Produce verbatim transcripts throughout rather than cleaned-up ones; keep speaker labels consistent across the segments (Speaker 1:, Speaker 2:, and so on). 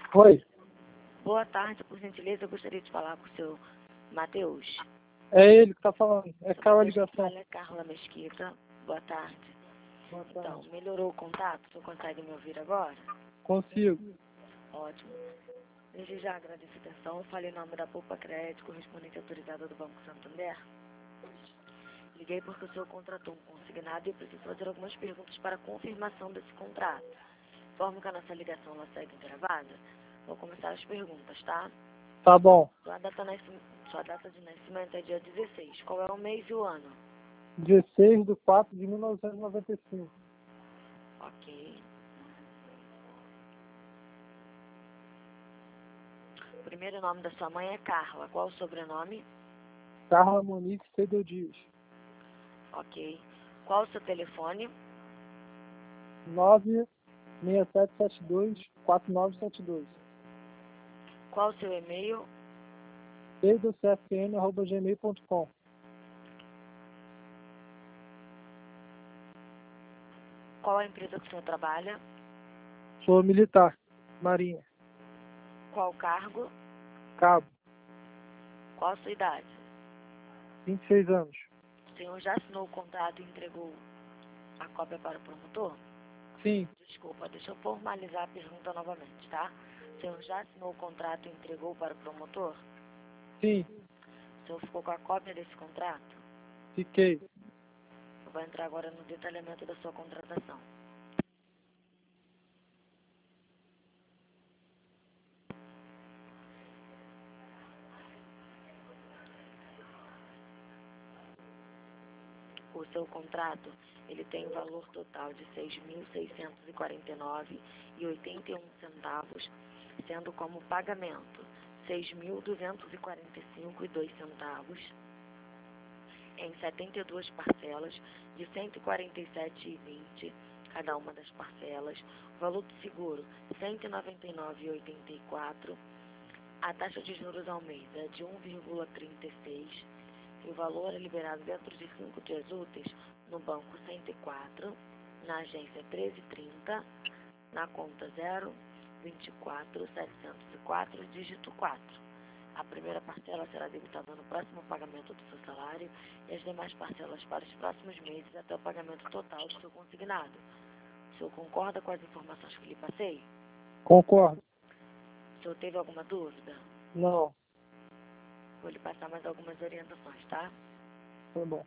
Speaker 1: Oi,
Speaker 2: Boa tarde, por gentileza, eu gostaria de falar com o seu Matheus.
Speaker 1: é ele que tá falando. É
Speaker 2: Seu
Speaker 1: Carol a
Speaker 2: Matheus, quem
Speaker 1: ligação.
Speaker 2: fala é Carla Mesquita. Boa tarde.
Speaker 1: Boa
Speaker 2: Então,
Speaker 1: tarde.
Speaker 2: melhorou o contato? Você consegue me ouvir agora?
Speaker 1: Consigo.
Speaker 2: Ótimo. Desde já agradeço a atenção. Eu falei em nome da Poupa Crédito, correspondente autorizada do Banco Santander. Liguei porque o senhor contratou um consignado e eu preciso fazer algumas perguntas para confirmação desse contrato. Informo que a nossa ligação ela segue gravada. Vou começar as perguntas, tá?
Speaker 1: Tá bom.
Speaker 2: Sua data, nasci- Sua data de nascimento é dia dezesseis. Qual é o mês e o ano?
Speaker 1: dezesseis de quatro de mil novecentos e noventa e cinco.
Speaker 2: Ok. O primeiro nome da sua mãe é Carla. Qual o sobrenome?
Speaker 1: Carla Monique Cedeu Dias.
Speaker 2: Ok. Qual o seu telefone?
Speaker 1: nove seis sete sete dois quatro nove sete dois.
Speaker 2: Qual o seu e-mail?
Speaker 1: cfn arroba gmail ponto com.
Speaker 2: Qual a empresa que o senhor trabalha?
Speaker 1: Sou militar. Marinha.
Speaker 2: Qual o cargo?
Speaker 1: Cabo.
Speaker 2: Qual a sua idade?
Speaker 1: vinte e seis anos.
Speaker 2: O senhor já assinou o contrato e entregou a cópia para o promotor?
Speaker 1: Sim.
Speaker 2: Desculpa, deixa eu formalizar a pergunta novamente, tá? O senhor já assinou o contrato e entregou para o promotor?
Speaker 1: Sim.
Speaker 2: O senhor ficou com a cópia desse contrato?
Speaker 1: Fiquei.
Speaker 2: Eu vou entrar agora no detalhamento da sua contratação. O seu contrato, ele tem um valor total de seis mil seiscentos e quarenta e nove reais e oitenta e um centavos, sendo como pagamento seis mil duzentos e quarenta e cinco reais e dois centavos, em setenta e duas parcelas de cento e quarenta e sete reais e vinte centavos cada uma das parcelas, o valor do seguro cento e noventa e nove reais e oitenta e quatro centavos, a taxa de juros ao mês é de um vírgula trinta e seis e o valor é liberado dentro de cinco dias úteis no banco cento e quatro, na agência treze e trinta, na conta zero vinte e quatro setecentos e quatro, dígito quatro. A primeira parcela será debitada no próximo pagamento do seu salário e as demais parcelas para os próximos meses até o pagamento total do seu consignado. O senhor concorda com as informações que lhe passei?
Speaker 1: Concordo.
Speaker 2: O senhor teve alguma dúvida?
Speaker 1: Não.
Speaker 2: Vou lhe passar mais algumas orientações, tá?
Speaker 1: Tá bom.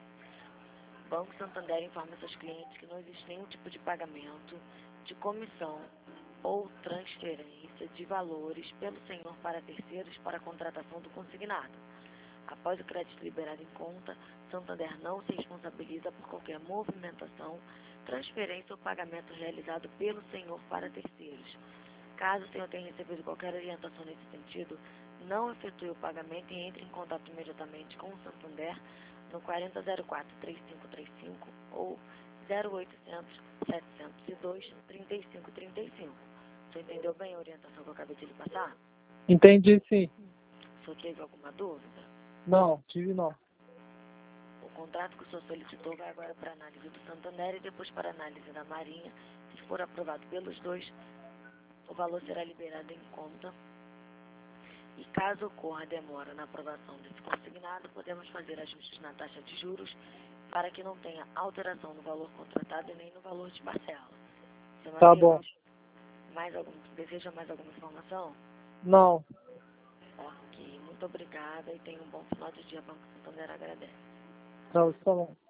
Speaker 2: O Banco Santander informa seus clientes que não existe nenhum tipo de pagamento, de comissão ou transferência de valores pelo senhor para terceiros para a contratação do consignado. Após o crédito liberado em conta, Santander não se responsabiliza por qualquer movimentação, transferência ou pagamento realizado pelo senhor para terceiros. Caso o senhor tenha recebido qualquer orientação nesse sentido, não efetue o pagamento e entre em contato imediatamente com o Santander no quatro zero zero quatro, três cinco três cinco ou zero oitocentos, setecentos e dois, trinta e cinco trinta e cinco. O senhor entendeu bem a orientação que eu acabei de lhe passar?
Speaker 1: Entendi, sim.
Speaker 2: O senhor teve alguma dúvida?
Speaker 1: Não, tive não.
Speaker 2: O contrato que o senhor solicitou vai agora para análise do Santander e depois para análise da Marinha. Se for aprovado pelos dois, o valor será liberado em conta. E caso ocorra demora na aprovação desse consignado, podemos fazer ajustes na taxa de juros para que não tenha alteração no valor contratado e nem no valor de parcela. Seu
Speaker 1: Tá
Speaker 2: Matheus,
Speaker 1: bom.
Speaker 2: mais algum, deseja mais alguma informação?
Speaker 1: Não.
Speaker 2: Ok, muito obrigada e tenha um bom final de dia. Banco Santander agradece.
Speaker 1: Tá, tá bom.